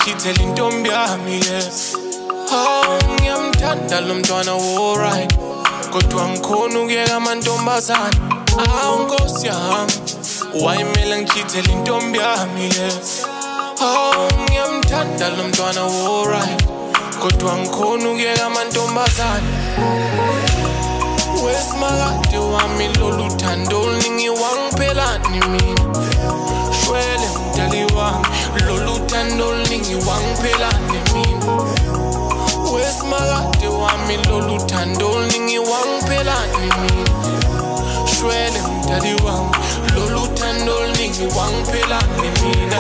ngithela intombi yami yes ngiyamthanda lo mntwana alright kodwa ngikhona ukuyeka amantombazane Nkosi yami wayimela ngithela intombi yami yes ngiyamthanda lo mntwana alright kodwa ngikhona ukuyeka amantombazane Wesimakade wami lolu thando oluningi wangiphelani mina Shwele mdali wami lolu thando oluningi wangiphelani mina Wesimakade wami lolu thando oluningi wangiphelani mina Shwele mdali wami lolu thando oluningi wangiphelani mina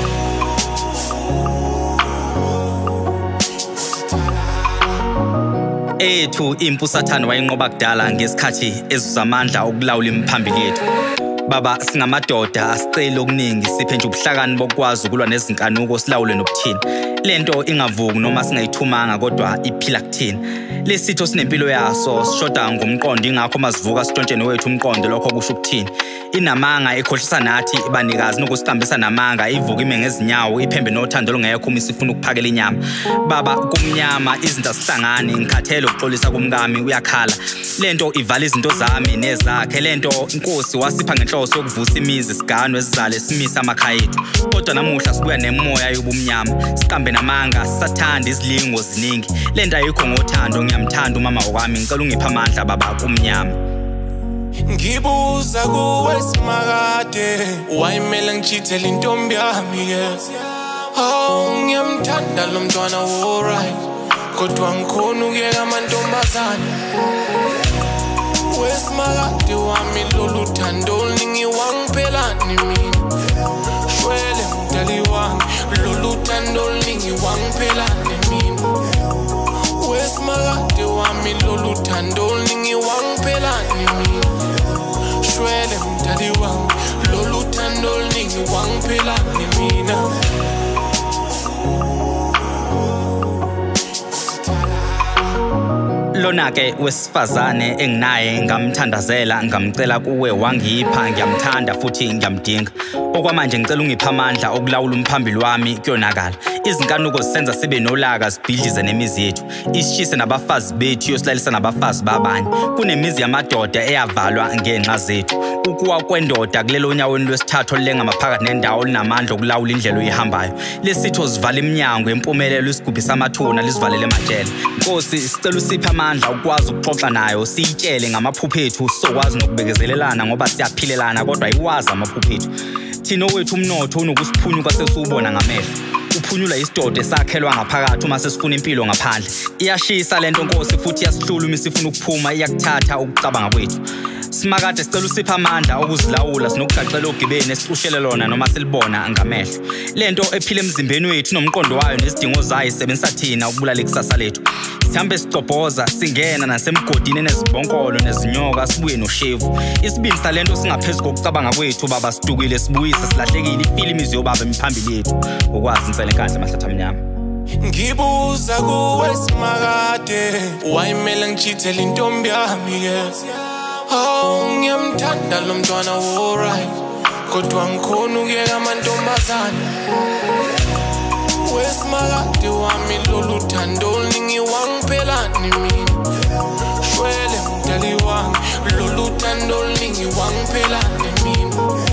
Ethu impusathane wayinqoba kudala ngesikhathi ezuzamandla okulawula imphambili yethu Baba singamadoda asicela okuningi siphe nje ubuhlakani bokwazi ukulwa nezinkanuko silawule nokuthini lento ingavuki noma singayithumanga kodwa iphila kuthini lesitho sinempilo yaso sishoda ngomqondo ingakho masivuka sithontshene wethu umqondo lokho kusho ukuthini inamanga ekhohlisa nathi ibanikazi nokusihambisa namanga ivuka ime ngezinyawo iphembe nothando longekho uma sifuna ukuphakela inyama baba kumnyama izinto asihlangani ngikhathele ukuxolisa kumkami uyakhala lento ivala izinto zami nezakhe lento inkosi wasipha ngenhloso yokuvusa imizi sigano esizale simisa amakhaya ethu kodwa namuhla sibuya nemoya yobumnyama siqambe namanga sisathanda izilingo ziningi lento ayikho ngothando ngiyamthanda umama wami ngicela ungipha amandla baba kumnyama Ngibuza kuwe simakade wayimela ngithela intombi yami yes ngiyamthanda lo mntwana alright kodwa ngikhona ukuyeka amantombazane Wesimakade wami lolu thando oluningi wangiphelani mina Shwele mdali wami lolu thando oluningi wangiphelani mina Wesimakade wami lolu thando oluningi wangiphelani mina Shwele mdali wami lolu thando oluningi wangiphelani mina Lona ke wesifazane enginaye ngamthandazela ngamcela kuwe wangipha ngiyamthanda futhi ngiyamdinga okwamanje ngicela ungipha amandla okulawula umphambili wami kuyonakala izinkanuko sisenza sibe nolaka sibhidlize nemizi yethu isishise nabafazi bethu yosilalisa nabafazi babanye kunemizi yamadoda eyavalwa ngenxa zethu ukuwa kwendoda kulelo nyaweni lwesithathu olenga maphakathi nendawo linamandla okulawula indlela oyihambayo lesitho sivala iminyango empumelelo isigubhisa amathuna lisivalele emajele Nkosi sicela usiphe amandla ukwazi ukuxoxa nayo siyitshele ngamaphupho ethu sokwazi nokubekezelelana ngoba siyaphilelana kodwa ayiwazi amaphupho ethu thina owethu umnotho unokusiphunyuka sesubona ngamehlo uphunyula isidoda esakhelwa ngaphakathi uma sesifuna impilo ngaphandle iyashisa lento Nkosi futhi iyasihlula uma sifuna ukuphuma iyakuthatha ukucabanga kwethu simakade sicela usipha amandla okuzilawula sinokugacela ogibeni esicushele lona noma silibona ngamehlo lento ephile emzimbeni wethu nomqondo wayo nezidingo zayo isebenzisa thina ukubulala ikusasa lethu sihambe sicobhoza singena nasemgodini nezibonkolo nezinyoka sibuye noshevu isibindi salento singaphezulu kokucabanga kwethu baba sidukile sibuyise silahlekile ifilimu yobaba emphambili yethu ukwazi insele enkandla mahlathi amnyama Ngibuza kuwe simakade wayimela ngithela intombi yami yes ngiyamthanda lo mntwana alright kodwa ngikhona ukuyeka amantombazane Wesimakade wami lolu thando oluningi wangiphelani mina Shwele mdali wami lolu thando oluningi wangiphelani mina